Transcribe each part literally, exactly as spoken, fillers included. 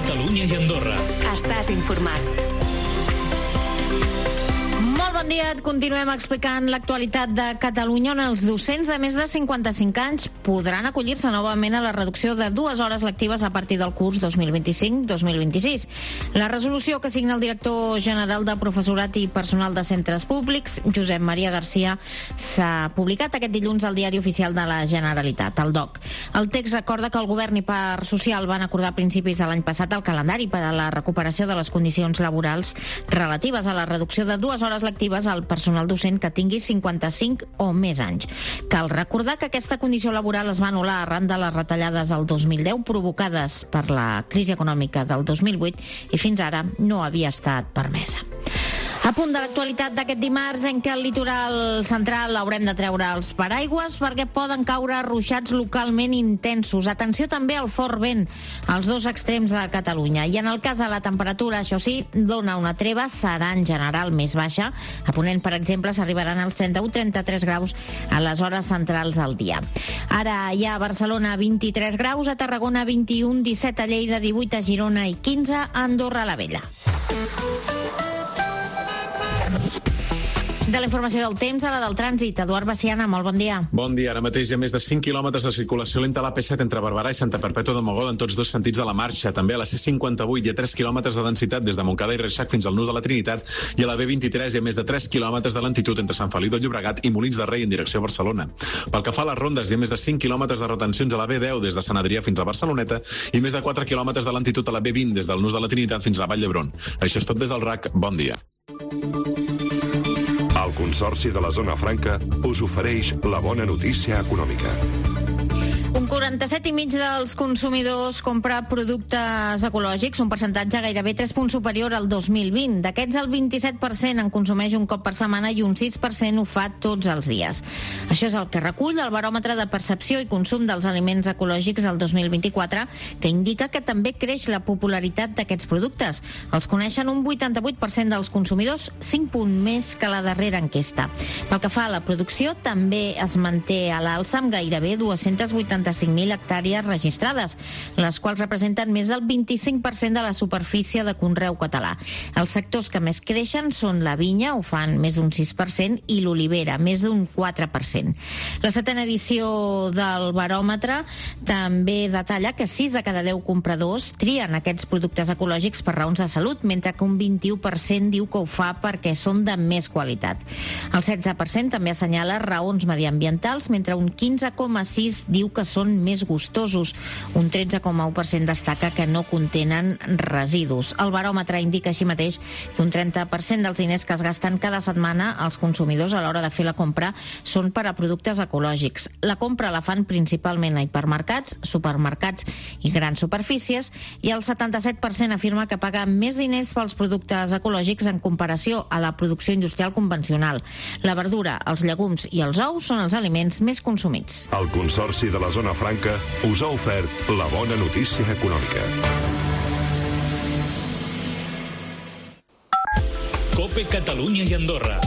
Catalunya i Andorra. Estàs informat. Molt bon dia, et continuem explicant l'actualitat de Catalunya, on els docents de més de cinquanta-cinc anys podran acollir-se novament a la reducció de dues hores lectives a partir del curs dos mil vint-i-cinc dos mil vint-i-sis. La resolució que signa el director general de Professorat i Personal de Centres Públics, Josep Maria Garcia, s'ha publicat aquest dilluns al Diari Oficial de la Generalitat, el D O C. El text recorda que el Govern i Part Social van acordar a principis de l'any passat el calendari per a la recuperació de les condicions laborals relatives a la reducció de dues hores lectives al personal docent que tingui cinquanta-cinc o més anys. Cal recordar que aquesta condició laboral es va anul·lar arran de les retallades del dos mil deu provocades per la crisi econòmica del dos mil vuit i fins ara no havia estat permesa. A punt de l'actualitat d'aquest dimarts, en què al litoral central haurem de treure els paraigües perquè poden caure ruixats localment intensos. Atenció també al fort vent als dos extrems de Catalunya. I en el cas de la temperatura, això sí, dona una treva, serà en general més baixa. A Ponent, per exemple, s'arribaran als trenta-u a trenta-tres graus a les hores centrals del dia. Ara hi ha a Barcelona vint-i-tres graus, a Tarragona vint-i-un, disset a Lleida, divuit a Girona i quinze a Andorra la Vella. De la informació del temps a la del trànsit, Eduard Baciana, molt bon dia. Bon dia. Ara mateix hi ha més de cinc quilòmetres de circulació lenta a l'A P set entre Barberà i Santa Perpètua de Mogoda en tots dos sentits de la marxa. També a la C cinquanta-vuit hi ha tres quilòmetres de densitat des de Montcada i Reixac fins al nus de la Trinitat, i a la B vint-i-tres hi ha més de tres quilòmetres de lentitud entre Sant Feliu de Llobregat i Molins de Rei en direcció a Barcelona. Pel que fa a les rondes, hi ha més de cinc quilòmetres de retencions a la B deu des de Sant Adrià fins a Barceloneta i més de quatre quilòmetres de lentitud a la B vint des del nus de la Trinitat fins a la Vall d'Hebron. Això és tot des del R A C. Bon dia. El Consorci de la Zona Franca us ofereix la bona notícia econòmica. Un quaranta-set i mig dels consumidors compra productes ecològics, un percentatge gairebé tres punts superior al dos mil vint. D'aquests, el vint-i-set per cent en consumeix un cop per setmana i un sis per cent ho fa tots els dies. Això és el que recull el baròmetre de percepció i consum dels aliments ecològics del dos mil vint-i-quatre, que indica que també creix la popularitat d'aquests productes. Els coneixen un vuitanta-vuit per cent dels consumidors, cinc punts més que la darrera enquesta. Pel que fa a la producció, també es manté a l'alça amb gairebé dues-centes vuitanta-cinc mil hectàrees registrades, les quals representen més del vint-i-cinc per cent de la superfície de conreu català. Els sectors que més creixen són la vinya, ho fan més d'un sis per cent, i l'olivera, més d'un quatre per cent. La setena edició del baròmetre també detalla que sis de cada deu compradors trien aquests productes ecològics per raons de salut, mentre que un vint-i-u per cent diu que ho fa perquè són de més qualitat. El setze per cent també assenyala raons mediambientals, mentre un quinze coma sis per cent diu que són més gustosos. Un tretze coma u per cent destaca que no contenen residus. El baròmetre indica així mateix que un trenta per cent dels diners que es gasten cada setmana els consumidors a l'hora de fer la compra són per a productes ecològics. La compra la fan principalment a hipermercats, supermercats i grans superfícies, i el setanta-set per cent afirma que paga més diners pels productes ecològics en comparació a la producció industrial convencional. La verdura, els llegums i els ous són els aliments més consumits. El Consorci de la Zona Franca us ha ofert la bona notícia econòmica. COPE Catalunya y Andorra.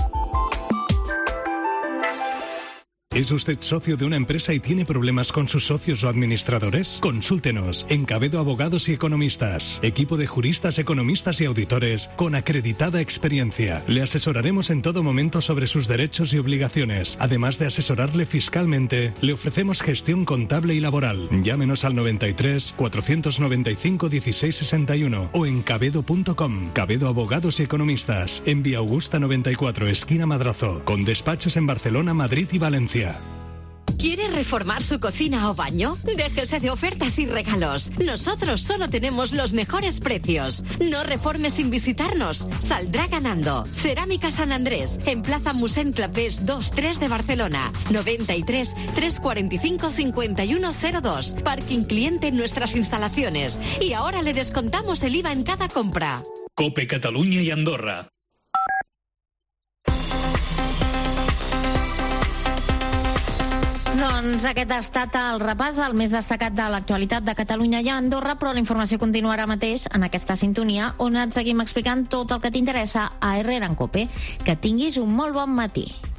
¿Es usted socio de una empresa y tiene problemas con sus socios o administradores? Consúltenos en Cabedo Abogados y Economistas. Equipo de juristas, economistas y auditores con acreditada experiencia. Le asesoraremos en todo momento sobre sus derechos y obligaciones. Además de asesorarle fiscalmente, le ofrecemos gestión contable y laboral. Llámenos al noventa y tres, cuatrocientos noventa y cinco, dieciséis sesenta y uno o en cabedo punto com. Cabedo Abogados y Economistas. En Vía Augusta noventa y cuatro, esquina Madrazo. Con despachos en Barcelona, Madrid y Valencia. ¿Quiere reformar su cocina o baño? Déjese de ofertas y regalos. Nosotros solo tenemos los mejores precios. No reforme sin visitarnos. Saldrá ganando. Cerámica San Andrés, en Plaza Musén Clapés dos tres de Barcelona. noventa y tres, trescientos cuarenta y cinco, cincuenta y uno cero dos. Parking cliente en nuestras instalaciones. Y ahora le descontamos el I V A en cada compra. COPE Catalunya i Andorra. Doncs aquest ha estat el repàs al més destacat de l'actualitat de Catalunya i Andorra, però la informació continuarà mateix en aquesta sintonia on et seguim explicant tot el que t'interessa a Herrera en Cope. Que tinguis un molt bon matí.